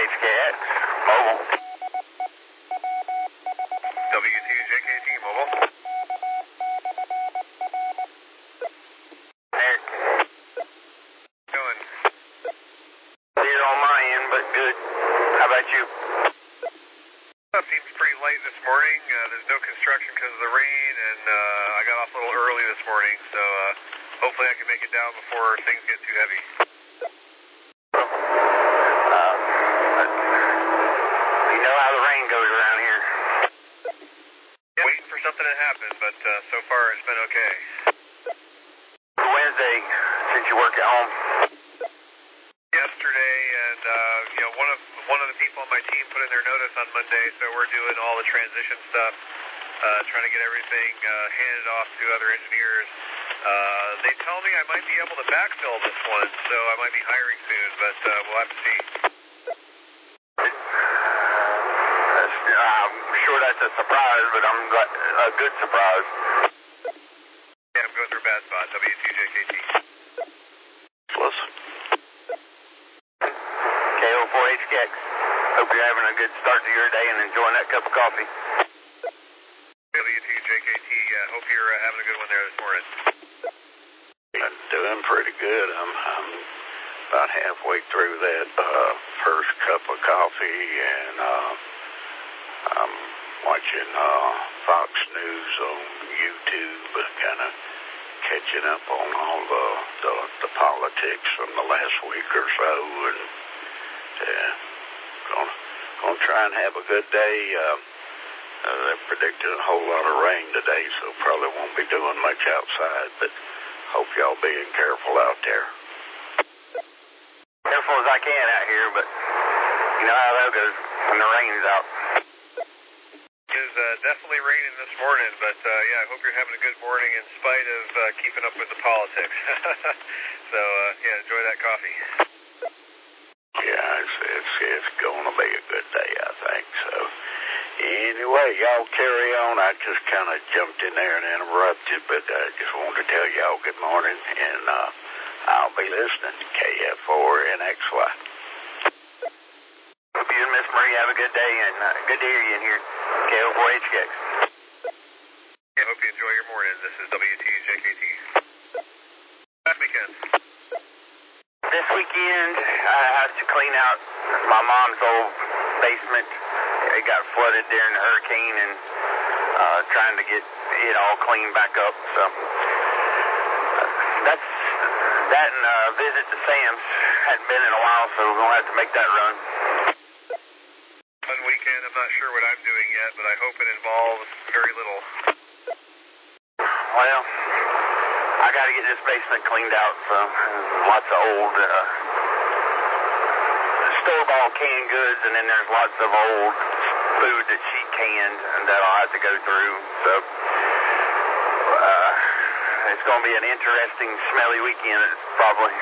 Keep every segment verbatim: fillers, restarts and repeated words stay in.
H K X, mobile. W two J K T, mobile. Eric. Going. Clear on my end, but good. How about you? Stuff seems pretty light this morning. Uh, there's no construction because of the rain, and uh, I got off a little early this morning, so uh, hopefully I can make it down before things get too heavy. Uh, you know how the rain goes around here. Yeah, waiting for something to happen, but uh, so far it's been okay. Wednesday, since you work at home. Yesterday, and uh, you know, one of one of the people on my team put in their notice on Monday, so we're doing all the transition stuff, uh, trying to get everything uh, handed off to other engineers. Uh, they tell me I might be able to backfill this one, so I might be hiring soon, but uh, we'll have to see. That's, I'm sure that's a surprise, but I'm glad, a good surprise. Yeah, I'm going through a bad spot. W two J K T. Listen. K O four H K X. Hope you're having a good start to your day and enjoying that cup of coffee. W two J K T, yeah, hope you're uh, having a good one there this morning. I'm doing pretty good. I'm, I'm about halfway through that uh, first cup of coffee, and uh, I'm watching uh, Fox News on YouTube, kind of catching up on all the, the the politics from the last week or so, and yeah, gonna gonna try and have a good day. Uh, uh, they're predicting a whole lot of rain today, so probably won't be doing much outside, but hope y'all being careful out there. Careful as I can out here, but you know how that goes when the rain's out. It is uh, definitely raining this morning, but uh, yeah, I hope you're having a good morning in spite of uh, keeping up with the politics. So uh, yeah, enjoy that coffee. Yeah, it's, it's, it's going to be a good day, I think. So anyway, y'all carry on. I just kind of jumped in there and interrupted, but I just wanted to tell y'all good morning, and uh, I'll be listening to K F four N X Y. Hope you and Miss Marie have a good day, and uh, good to hear you in here. K O four H K X. Yeah, hope you enjoy your morning. This is W T J K T. Last weekend. This weekend, I had to clean out my mom's old basement. It got flooded during the hurricane, and uh, trying to get it all cleaned back up. So uh, that's that, and uh, visit to Sam's. Hadn't been in a while, so we're gonna have to make that run. Fun weekend. I'm not sure what I'm doing yet, but I hope it involves very little. Well, I got to get this basement cleaned out. So lots of old uh, store-bought canned goods, and then there's lots of old food that she canned, and that I'll have to go through. So uh, it's going to be an interesting, smelly weekend, probably.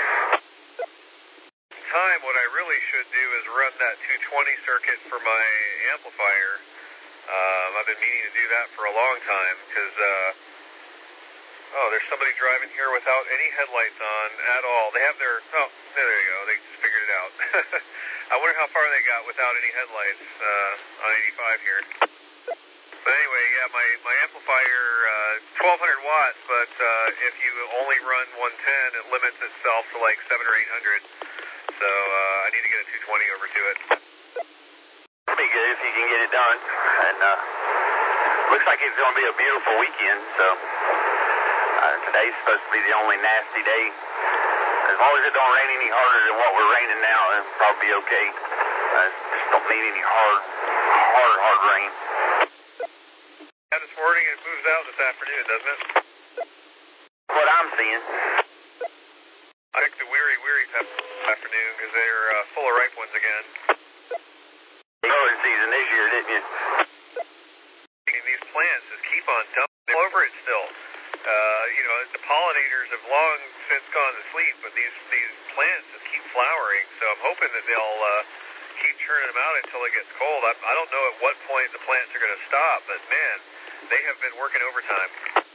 Time, what I really should do is run that two twenty circuit for my amplifier. Um, I've been meaning to do that for a long time because, uh, oh, there's somebody driving here without any headlights on at all. They have their, oh, there you go, they just figured it out. I wonder how far they got without any headlights uh, on eighty-five here. But anyway, yeah, my, my amplifier, uh, twelve hundred watts, but uh, if you only run one ten, it limits itself to like seven or eight hundred. So uh, I need to get a two twenty over to it. It'll be good if you can get it done. And uh, looks like it's going to be a beautiful weekend. So uh, today's supposed to be the only nasty day. As long as it don't rain any harder than what we're raining now, it'll probably be okay. I just don't need any hard, hard, hard rain. Yeah, this morning it moves out this afternoon, doesn't it? What I'm seeing. I picked the Weary Weary pep afternoon because they're uh, full of ripe ones again. Growing season this year, didn't you? And these plants just keep on dumping all over it still. Uh, you know, the pollinators have long since gone to sleep, but these these plants just keep flowering. So I'm hoping that they'll uh, keep churning them out until it gets cold. I, I don't know at what point the plants are going to stop, but man, they have been working overtime.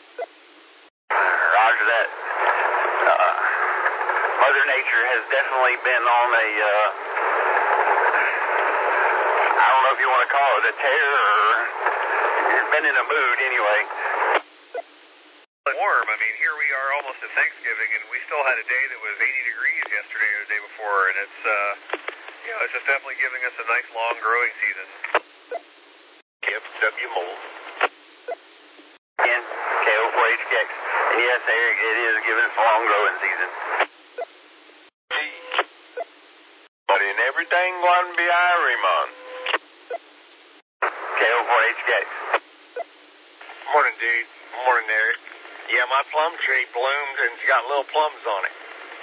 Roger that. Uh, Mother Nature has definitely been on a uh, to tear or been in a mood anyway. Warm. I mean, here we are almost at Thanksgiving, and we still had a day that was eighty degrees yesterday or the day before, and it's, uh, you know, it's just definitely giving us a nice long growing season. F W Moore. Again, K O four H K X. And yes, Eric, it is giving us a long growing season. But in everything going to be Irie, man. K O four H K X. Morning, dude. Morning, Eric. Yeah, my plum tree bloomed and it's got little plums on it.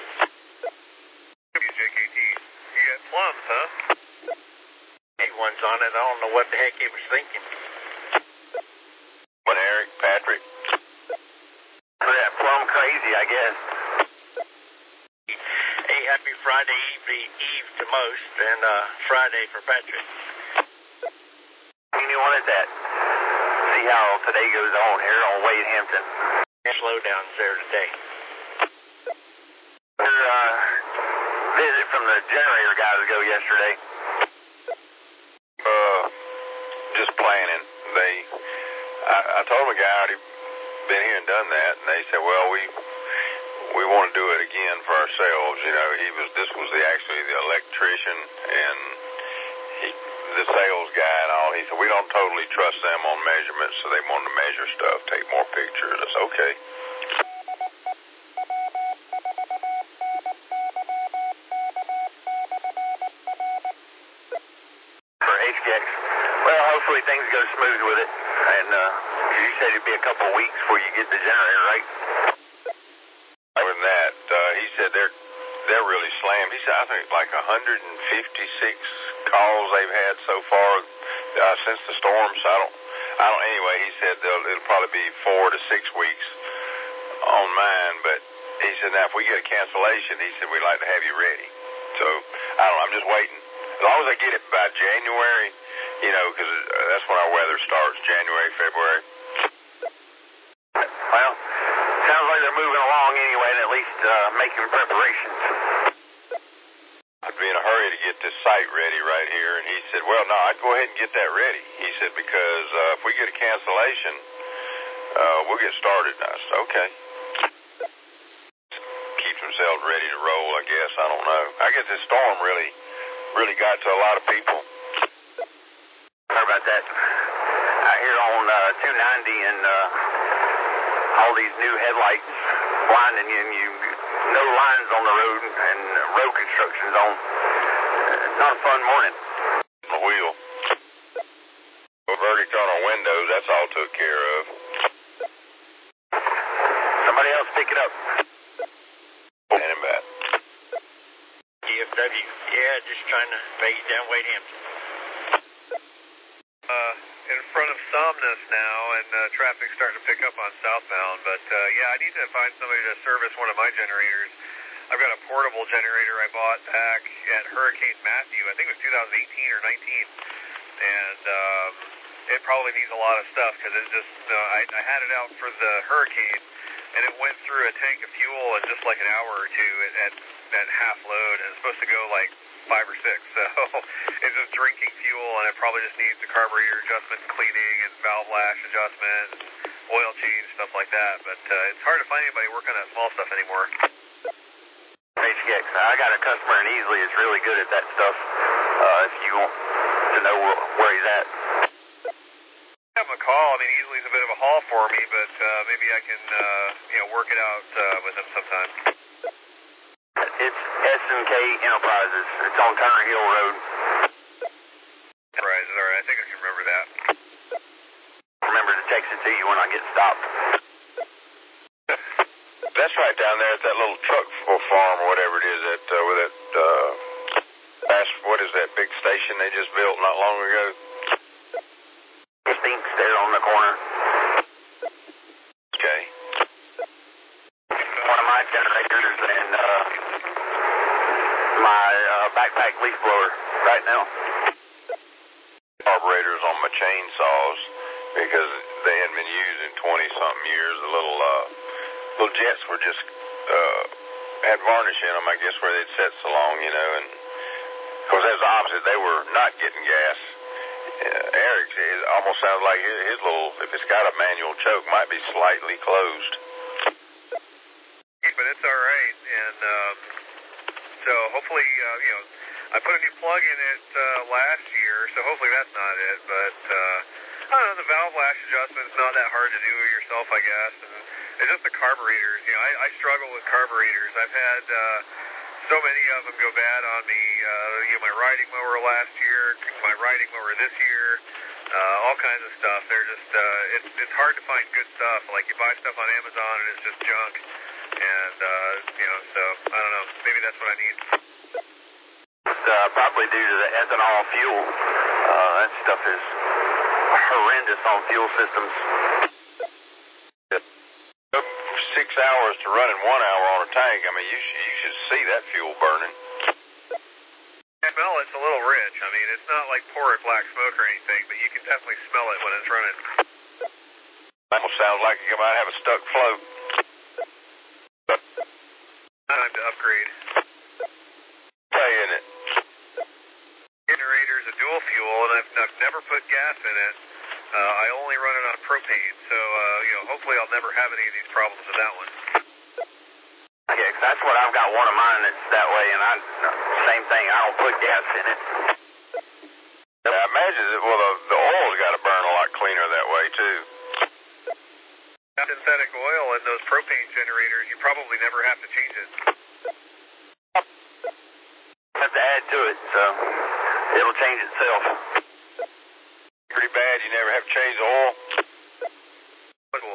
J K T. You got plums, huh? Big ones on it. I don't know what the heck he was thinking. What, Eric, Patrick? For that plum crazy, I guess. Hey, happy Friday Eve, Eve to most, and uh, Friday for Patrick. Anyone at that? See how today goes on here on Wade Hampton. Slowdowns there today. Your uh, visit from the generator guys go yesterday. Uh, just planning. They, I, I told them a guy already been here and done that, and they said, well, we we want to do it again for ourselves. You know, he was this was the actually the electrician and he, the sales guy and all. He said we don't totally trust them on measurements, so they wanted to measure stuff, take more pictures. I said okay. For H K X. Well, hopefully things go smooth with it. And uh, you said it'd be a couple of weeks before you get the generator, right? Other than that, uh, he said they're they're really slammed. He said I think like one hundred fifty-six calls they've had so far uh, since the storm. So I don't, I don't. Anyway, he said it'll probably be four to six weeks on mine. But he said now if we get a cancellation, he said we'd like to have you ready. So I don't know. I'm just waiting. As long as I get it by January, you know, because that's when our weather starts. January, February. Well, sounds like they're moving along anyway, and at least uh, making preparations. I'd be in a hurry to get this site ready right here, and he said, well, no, I'd go ahead and get that ready. He said, because uh, if we get a cancellation, uh, we'll get started. And I said, okay. Keeps themselves ready to roll, I guess. I don't know. I guess this storm really, really got to a lot of people. Sorry about that. Out here on uh, two ninety and uh, all these new headlights blinding you, and you no lines on the road and road construction zone. It's not a fun morning. The wheel. The verdict on our windows, that's all took care of. Somebody else pick it up. And him back. D F W. Yeah, just trying to phase down Wade Hampton. Uh, in front of Somnus now, and uh, traffic's starting to pick up on southbound. But uh, yeah, I need to find somebody to service one of my generators. I've got a portable generator I bought back at Hurricane Matthew. I think it was two thousand eighteen or nineteen, and um, it probably needs a lot of stuff because it just uh, I, I had it out for the hurricane, and it went through a tank of fuel in just like an hour or two at at, at half load, and it's supposed to go like five or six. So it's just drinking fuel, and it probably just needs a carburetor adjustment and cleaning and valve lash adjustment and oil change, stuff like that. But uh, it's hard to find anybody working on that small stuff anymore. H K X, I got a customer in Easley that's really good at that stuff. Uh, if you want to know where, where he's at. Give him a call. I mean, Easley's a bit of a haul for me, but uh, maybe I can, uh, you know, work it out uh, with him sometime. It's S and K Enterprises. It's on Turner Hill Road. Enterprises, all right. I think I can remember that. Remember to text it to you when I get stopped. That's right down there at that little truck farm or whatever it is that uh, with that uh, that's what is that big station they just built not long ago? fifteenth there on the corner. Okay. One of my generators and uh, my uh, backpack leaf blower right now. Carburetors on my chainsaws because they hadn't been used in twenty something years. The little uh, little jets were just uh, had varnish in them, I guess, where they'd set so long, you know, and of course that was the opposite. They were not getting gas, Yeah, Eric's, it almost sounds like his, his little, if it's got a manual choke, might be slightly closed. But it's all right, and um, so hopefully, uh, you know, I put a new plug in it uh, last year, so hopefully that's not it, but uh, I don't know, the valve lash adjustment's not that hard to do yourself, I guess, and it's just the carburetors. You know, I, I struggle with carburetors. I've had uh, so many of them go bad on me. Uh, you know, my riding mower last year, my riding mower this year, uh, all kinds of stuff. They're just, uh, it's, it's hard to find good stuff. Like, you buy stuff on Amazon and it's just junk. And, uh, you know, so, I don't know, maybe that's what I need. It's uh, probably due to the ethanol fuel. Uh, that stuff is horrendous on fuel systems. Six hours to running one hour on a tank, I mean, you, sh you should see that fuel burning. I smell it's a little rich. I mean, it's not like poured black smoke or anything, but you can definitely smell it when it's running. Almost sounds like you might have a stuck float. Time to upgrade. Saying it. Generator's a dual fuel, and I've, I've never put gas in it. Uh, I only run it on propane, so, uh, you know, hopefully I'll never have any of these problems with that one. Yeah, 'cause that's what I've got one of mine that's that way, and I, same thing, I don't put gas in it. Yeah, I imagine that, well, the, the oil's got to burn a lot cleaner that way, too. Synthetic oil in those propane generators, you probably never have to change it. Have to add to it, so it'll change itself. Pretty bad, you never have to change the oil. Cool.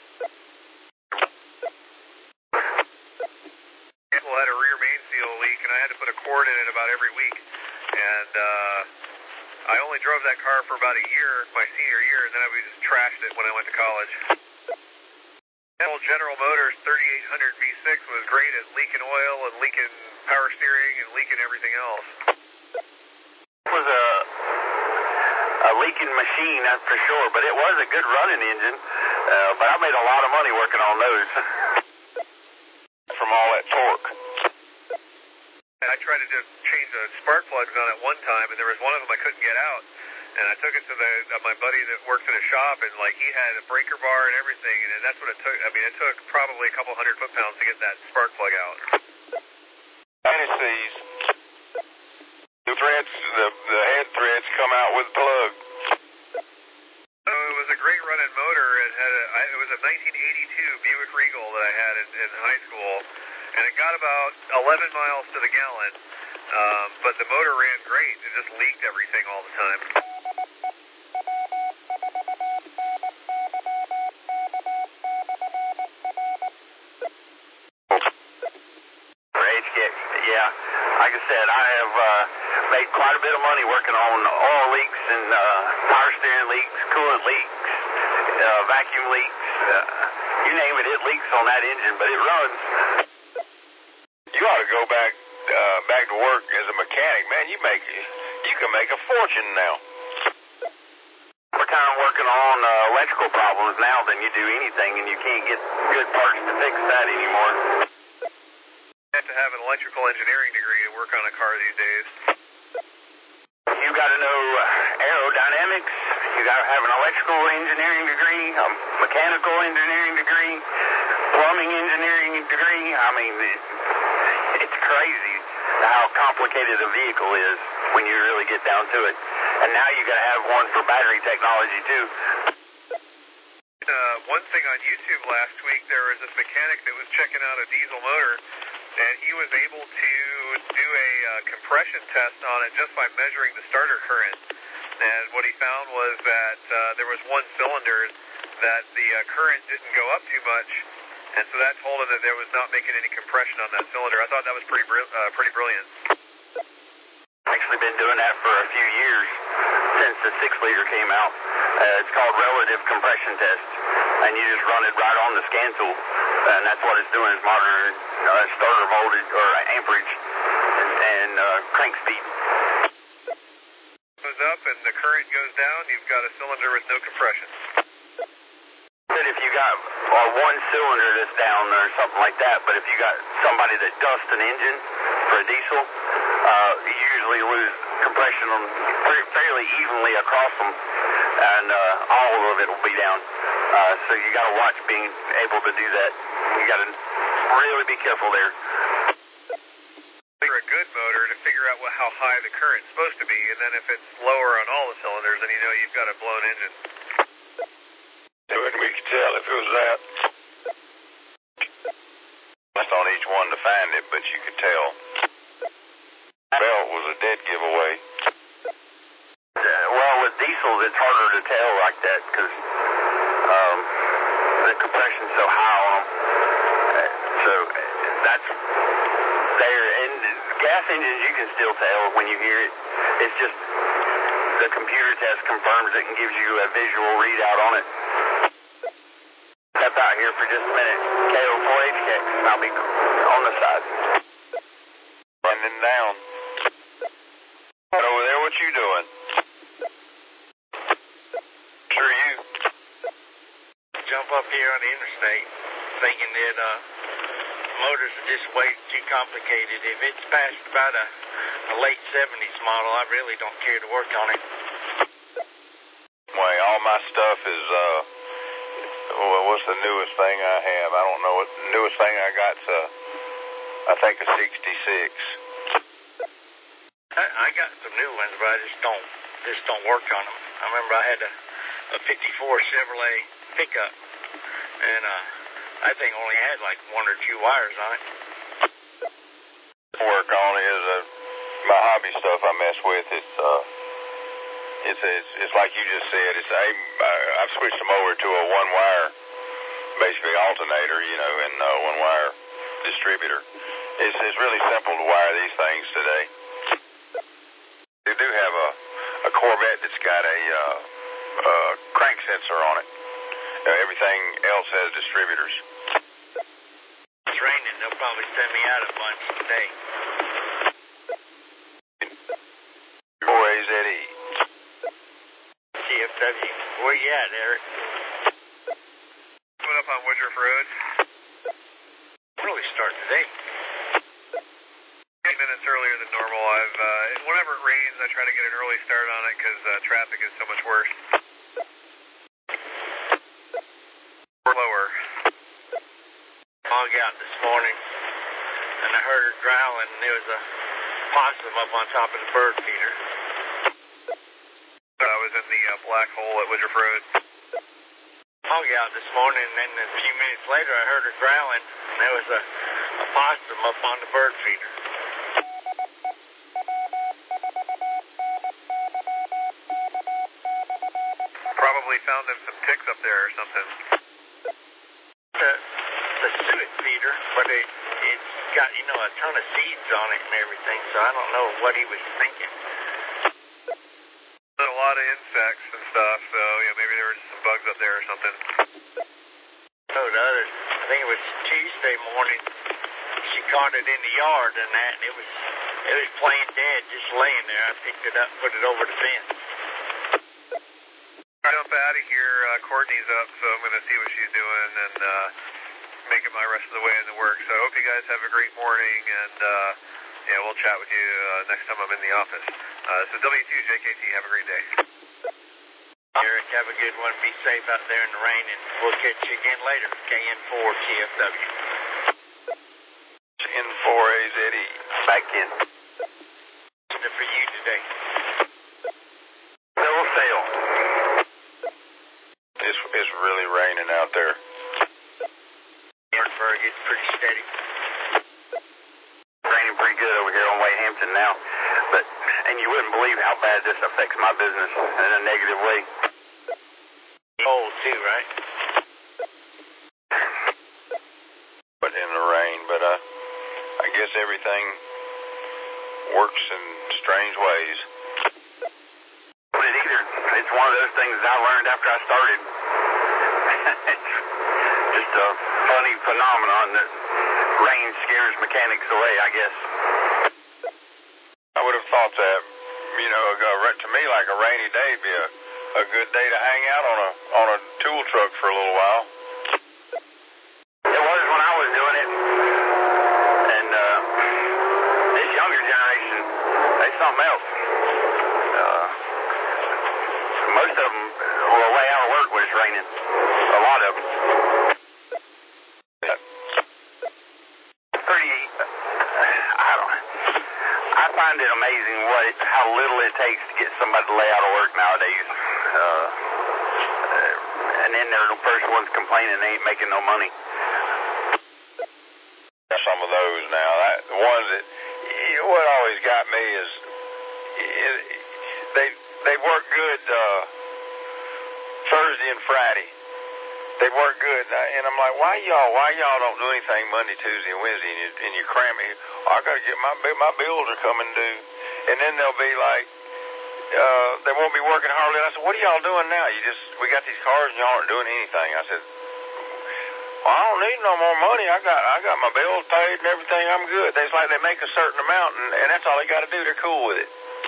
Apple had a rear main seal leak, and I had to put a cord in it about every week. And uh, I only drove that car for about a year, my senior year, and then I just trashed it when I went to college. General Motors thirty-eight hundred V six was great at leaking oil and leaking power steering and leaking everything else. It was a, a leaking machine, that's for sure, but it was a good running engine. Uh, but I made a lot of money working on those. From all that torque. And I tried to just change the spark plugs on it one time, and there was one of them I couldn't get out. And I took it to the uh, my buddy that works in a shop, and like he had a breaker bar and everything, and that's what it took. I mean, it took probably a couple hundred foot pounds to get that spark plug out. Anti-seize. The threads, the, the head threads come out with the plug. So it was a great running motor. It had a, I, it was a nineteen eighty-two Buick Regal that I had in, in high school, and it got about eleven miles to the gallon. Um, but the motor ran great. It just leaked everything all the time. Yeah, like I said, I have uh, made quite a bit of money working on oil leaks and uh, power steering leaks, coolant leaks, uh, vacuum leaks. Uh, you name it, it leaks on that engine, but it runs. You ought to go back uh, back to work as a mechanic, man. You make you can make a fortune now. We're kind of working on uh, electrical problems now than you do anything, and you can't get good parts to fix that anymore. You have to have an electrical engineering degree to work on a car these days. You got to know uh, aerodynamics. You got to have an electrical engineering degree, a mechanical engineering degree, plumbing engineering degree. I mean, it, it's crazy how complicated a vehicle is when you really get down to it. And now you got to have one for battery technology too. Uh, one thing on YouTube last week, there was this mechanic that was checking out a diesel motor, and he was able to do a uh, compression test on it just by measuring the starter current. And what he found was that uh, there was one cylinder that the uh, current didn't go up too much, and so that told him that there was not making any compression on that cylinder. I thought that was pretty br- uh, pretty brilliant. Actually been doing that for a few years since the six liter came out. Uh, it's called relative compression test, and you just run it right on the scan tool, and that's what it's doing, is monitoring uh, starter voltage or amperage and, and uh, crank speed. Goes up and the current goes down, you've got a cylinder with no compression. But if you got uh, one cylinder that's down or something like that, but if you got somebody that dusts an engine for a diesel, uh, you usually lose compression on fairly evenly across them, and uh, all of it will be down. Uh, so you got to watch being able to do that. You got to really be careful there. For a good motor to figure out what, how high the current's supposed to be, and then if it's lower on all the cylinders, then you know you've got a blown engine. And we could tell if it was that. That's on each one to find it, but you could tell. Belt was a dead giveaway. Uh, well, with diesels, it's harder to tell like that because um, the compression's so high on them. Uh, so that's there. And gas engines, you can still tell when you hear it. It's just the computer test confirms it and gives you a visual readout on it. Step out here for just a minute. K O four H K, and I'll be on the side. Running down. Right over there, what you doing? Sure you. Jump up here on the interstate thinking that uh, motors are just way too complicated. If it's past about a, a late seventies model, I really don't care to work on it. Well, all my stuff is, uh, well, what's the newest thing I have? I don't know. What the newest thing I got's, uh, I think a sixty-six. I, I got some new ones, but I just don't just don't work on them. I remember I had a, a fifty-four Chevrolet pickup, and uh, I think only had like one or two wires on it. Work on is uh, my hobby stuff I mess with. It's uh, it's it's it's like you just said. It's I I've switched them over to a one wire, basically alternator, you know, and uh, one wire distributor. It's it's really simple to wire these things today. They do have a a Corvette that's got a uh, uh, crank sensor on it. Uh, everything else has distributors. It's raining. They'll probably send me out a bunch today. four A Z E. C F W. Where you at, Eric? Coming up on Woodruff Road. Really start today. Eight minutes earlier than normal. I've uh, whenever it rains, I try to get an early start on it because uh, traffic is so much worse. Lower. Hog out this morning, and I heard her growling, and there was a possum up on top of the bird feeder. I was in the uh, black hole at Woodruff Road. Hog out this morning, and then a few minutes later, I heard her growling, and there was a, a possum up on the bird feeder. Probably found them some ticks up there or something. The, the suet feeder, but it, it's got, you know, a ton of seeds on it and everything, so I don't know what he was thinking. A lot of insects and stuff, so you know, maybe there were just some bugs up there or something. Oh, the other, I think it was Tuesday morning, she caught it in the yard and that, and it was, it was plain dead, just laying there. I picked it up, put it over the fence. Jump out of here. Uh, Courtney's up, so I'm going to see what she's doing and uh, make it my rest of the way in the work. So I hope you guys have a great morning, and uh, yeah, we'll chat with you uh, next time I'm in the office. Uh, so W two J K T, have a great day. Eric, have a good one. Be safe out there in the rain, and we'll catch you again later. K N four T F W. N four A Z E. Back in. For you today. Double sail. It's it's really raining out there. Martinsburg, it's pretty steady. Raining pretty good over here on Wade Hampton now, but and you wouldn't believe how bad this affects my business in a negative way. Cold too, right? But in the rain, but uh, I guess everything works in strange ways. But it either it's one of those things that I learned after I started. It's just a funny phenomenon that rain scares mechanics away, I guess. I would have thought that, you know, to me like a rainy day would be a, a good day to hang out on a on a tool truck for a little while. It was when I was doing it, and uh, this younger generation, they something else. most of them will lay out of work when it's raining. A lot of them. Pretty, I don't I find it amazing what it, how little it takes to get somebody to lay out of work nowadays. Uh, and then they're the first ones complaining they ain't making no money. Some of those now. That, the ones that, you know, what always got me is it, they they work good uh, Thursday and Friday. They work good, and I'm like, why y'all? Why y'all don't do anything Monday, Tuesday, and Wednesday? And you, and you cram it. Oh, I got to get my my bills are coming due, and then they'll be like, uh, they won't be working hardly. And I said, what are y'all doing now? You just we got these cars and y'all aren't doing anything. I said, well, I don't need no more money. I got I got my bills paid and everything. I'm good. It's like they make a certain amount, and, and that's all they got to do. They're cool with it.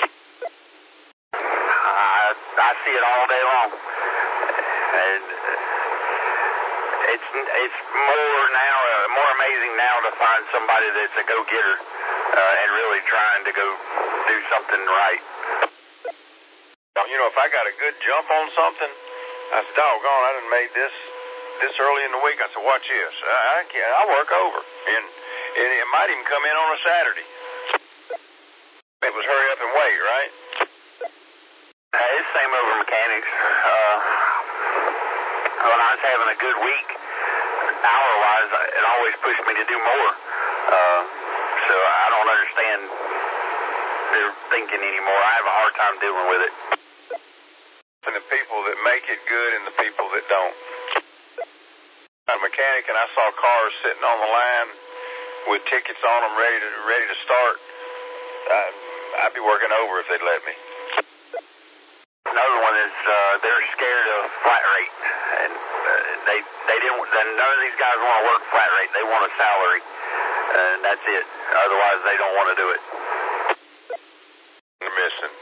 I I see it all day long, and. It's it's more now, uh, more amazing now to find somebody that's a go-getter uh, and really trying to go do something right. You know, if I got a good jump on something, I said, doggone, I done made this this early in the week. I said, watch this. I, I can't, I'll work over. And it, it might even come in on a Saturday. It was hurry up and wait, right? Uh, it's same over mechanics. Uh, when I was having a good week, hour-wise, it always pushed me to do more. Uh, so I don't understand their thinking anymore. I have a hard time dealing with it. And the people that make it good and the people that don't. I'm a mechanic, and I saw cars sitting on the line with tickets on them ready to ready to start. I'd, I'd be working over if they'd let me. Another one is uh, they're scared of flat rate, and uh, they they didn't. None of these guys want to work flat rate. They want a salary, and that's it. Otherwise, they don't want to do it. They're missing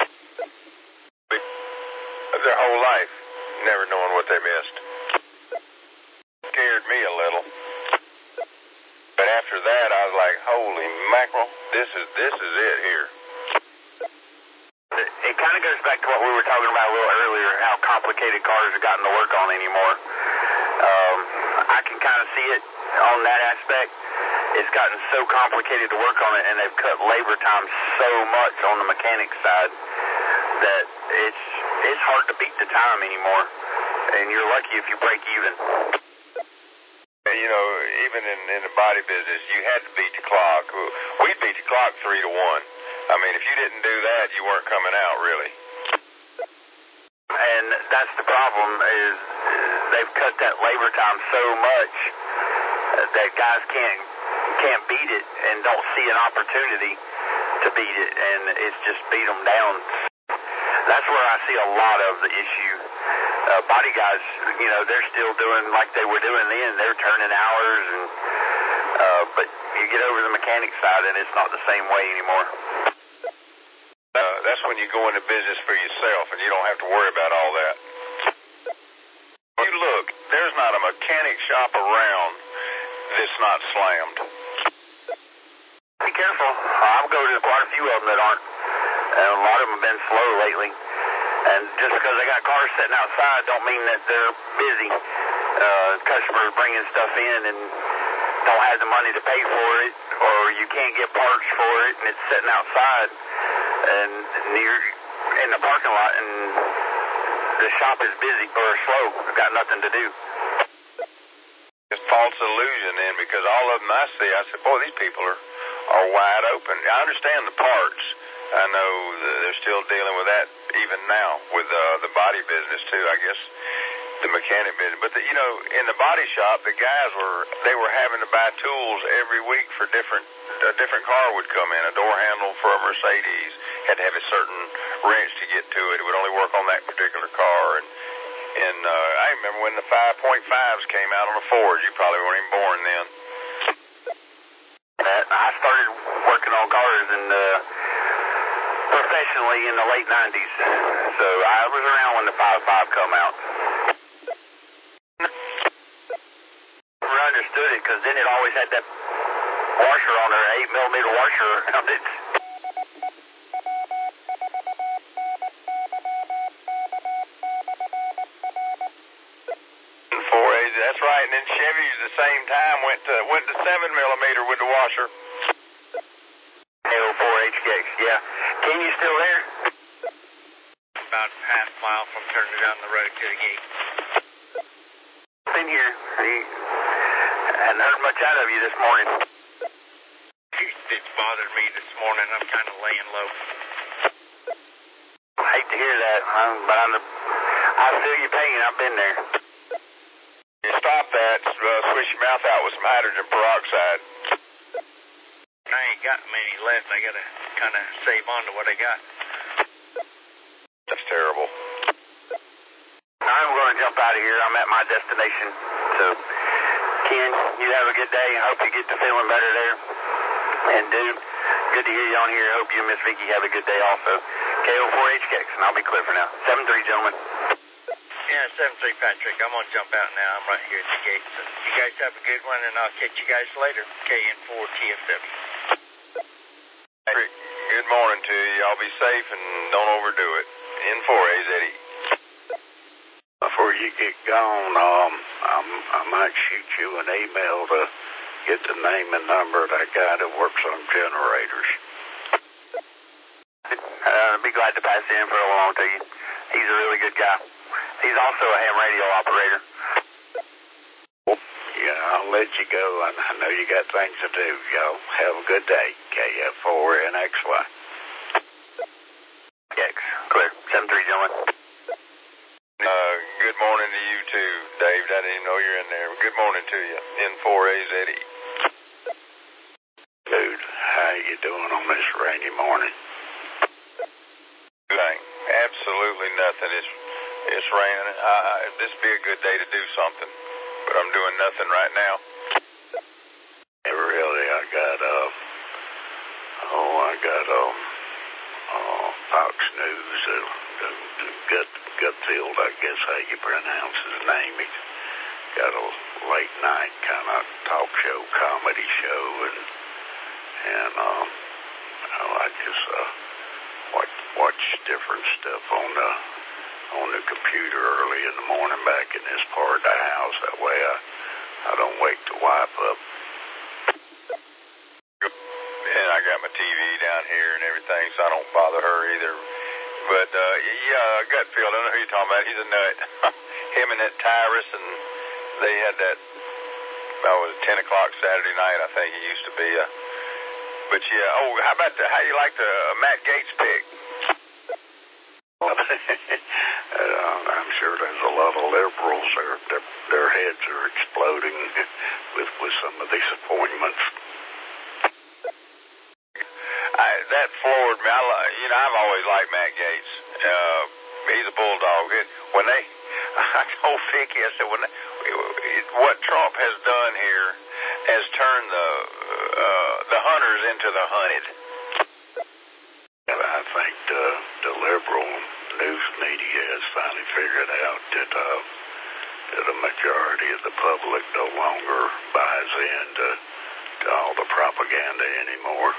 their whole life, never knowing what they missed. Scared me a little, but after that, I was like, "Holy mackerel! This is this is it here." It kind of goes back to what we were talking about a little earlier, how complicated cars have gotten to work on anymore. Um, I can kind of see it on that aspect. It's gotten so complicated to work on it, and they've cut labor time so much on the mechanic side that it's it's hard to beat the time anymore, and you're lucky if you break even. And, you know, even in, in the body business, you had to beat the clock. We beat the clock three to one. I mean, if you didn't do that, you weren't coming out, really. And that's the problem, is they've cut that labor time so much that guys can't can't beat it and don't see an opportunity to beat it, and it's just beat them down. That's where I see a lot of the issue. Uh, body guys, you know, they're still doing like they were doing then. They're turning hours, and uh, but you get over the mechanic side, and it's not the same way anymore. Uh, that's when you go into business for yourself, and you don't have to worry about all that. You look, there's not a mechanic shop around that's not slammed. Be careful. I've go to quite a few of them that aren't, and a lot of them have been slow lately. And just because they got cars sitting outside don't mean that they're busy. Uh, customers bringing stuff in and don't have the money to pay for it, or you can't get parts for it, and it's sitting outside. And you're in the parking lot, and the shop is busy or slow. It's got nothing to do. It's false illusion then, because all of them I see, I said, boy, these people are, are wide open. I understand the parts. I know they're still dealing with that even now with uh, the body business too, I guess, the mechanic business. But, the, you know, in the body shop, the guys were, they were having to buy tools every week for different, a different car would come in, a door handle for a Mercedes, had to have a certain wrench to get to it. It would only work on that particular car. And, and uh, I remember when the five point fives came out on the Ford. You probably weren't even born then. I started working on cars in the... professionally in the late nineties, so I was around when the five five come out. Never understood it, because then it always had that washer on there, eight millimeter washer around it. right. And then Chevy's the same time went to went to seven millimeter with the washer. K O four H K X, yeah. Ken, you still there? About half a mile from turning down the road to the gate. Been here. He hadn't heard much out of you this morning. It's bothered me this morning. I'm kind of laying low. I hate to hear that, um, but I'm the, I feel your pain. I've been there. You stop that, uh, swish your mouth out with some hydrogen peroxide. I ain't got many left. I gotta kind of save on to what I got. That's terrible. I'm going to jump out of here. I'm at my destination. So, Ken, you have a good day. I hope you get to feeling better there. And, dude, good to hear you on here. I hope you and Miss Vicky have a good day also. K O four H K X, and I'll be clear for now. seven three, gentlemen. Yeah, seven three, Patrick. I'm going to jump out now. I'm right here at the gate. So you guys have a good one, and I'll catch you guys later. K N four T F W. Patrick, good morning to you. Y'all be safe and don't overdo it. N four A Z E. Before you get gone, um, I'm, I might shoot you an email to get the name and number of that guy that works on generators. Uh, I'd be glad to pass the info along to you. He's a really good guy. He's also a ham radio operator. Yeah, I'll let you go. I, I know you got things to do, y'all. Have a good day. K F four N X Y. X, clear. seven three, gentlemen. Uh, good morning to you too, Dave. I didn't even know you're in there. Good morning to you. N four A Z E. Dude, how you doing on this rainy morning? Thing. Absolutely nothing. It's it's raining. I, I, this would be a good day to do something, but I'm doing nothing right now. Hey, really, I got uh oh, I got um uh, Fox News. Uh, the, the Gut Gutfield, I guess how you pronounce his name. He's got a late night kind of talk show, comedy show, and and um, oh, I just uh. Watch, watch different stuff on the on the computer early in the morning back in this part of the house. That way I, I don't wake the wife up. And I got my T V down here and everything, so I don't bother her either. But, uh, yeah, Gutfield, I don't know who you're talking about. He's a nut. Him and that Tyrus, and they had that, that was ten o'clock Saturday night, I think it used to be. Uh, But yeah, oh, how about the, how you like the uh, Matt Gaetz pick? uh, I'm sure there's a lot of liberals. Their their, their heads are exploding with with some of these appointments. I, that floored me. I, you know, I've always liked Matt Gaetz. Uh, he's a bulldog. It, when they, I told Vicky, I said, when they, it, what Trump has done here has turned the uh, the hunters into the hunted. I think the, the liberal news media has finally figured out that uh, that a majority of the public no longer buys into to all the propaganda anymore.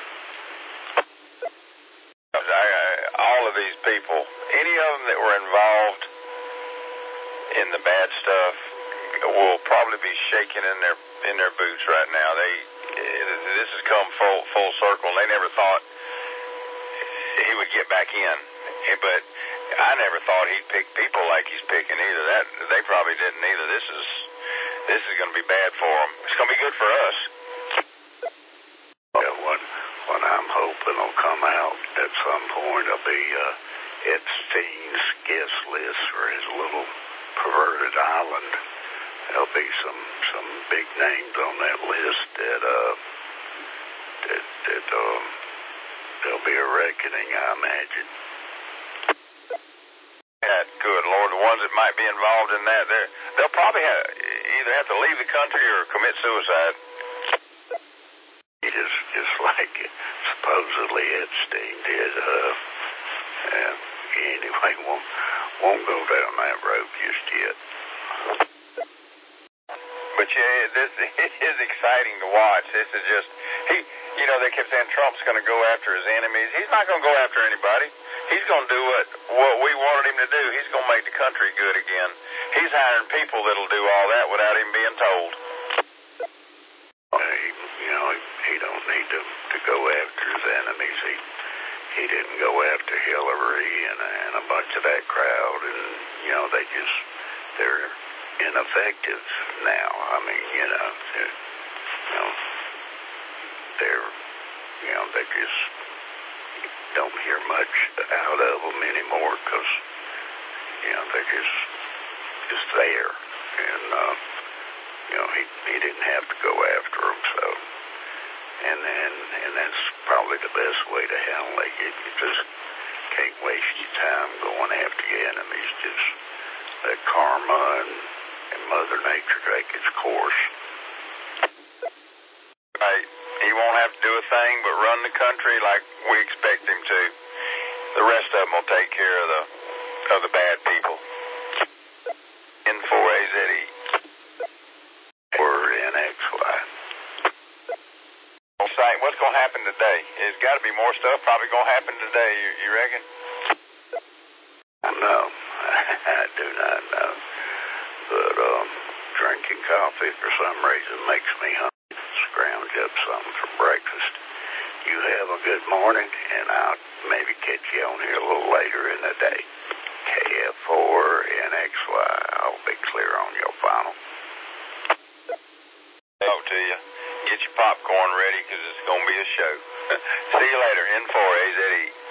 I, I, all of these people, any of them that were involved in the bad stuff, will probably be shaking in their in their boots right now. They this has come full full circle. They never thought he would get back in, but I never thought he'd pick people like he's picking either. That they probably didn't either. This is this is going to be bad for them. It's going to be good for us. Yeah, what what I'm hoping will come out at some point will be uh, Epstein's guest list for his little perverted island. There'll be some some big names on that list that uh that that um there'll be a reckoning, I imagine. Yeah, good Lord, the ones that might be involved in that, they they'll probably have, either have to leave the country or commit suicide. Just just like supposedly Epstein did. Uh, uh, anyway, won't won't go down that road just yet. But yeah, this it is exciting to watch. This is just he. You know, they kept saying Trump's going to go after his enemies. He's not going to go after anybody. He's going to do what what we wanted him to do. He's going to make the country good again. he's hiring people that'll do all that without him being told. Uh, he, you know, he, he don't need to, to go after his enemies. He he didn't go after Hillary and, and a bunch of that crowd, and, you know, they just, they're ineffective now. I mean, you know, you know, they're, you know, they just don't hear much out of them anymore because, you know, they're just, just there. And, uh, you know, he, he didn't have to go after them, so. And then, and that's probably the best way to handle it. You, you just can't waste your time going after your enemies. Just let karma and, and Mother Nature take its course. Right. He won't have to do a thing but run the country like we expect him to. The rest of them will take care of the of the bad people. N four A Z E. Or N X Y. What's going to happen today? There's got to be more stuff probably going to happen today, you, you reckon? No, I do not know. But um, drinking coffee for some reason makes me hungry. Scrounge up something for breakfast. You have a good morning, and I'll maybe catch you on here a little later in the day. K F four N X Y. I'll be clear on your final. Talk to you. Get your popcorn ready because it's going to be a show. See you later, N four A Z E.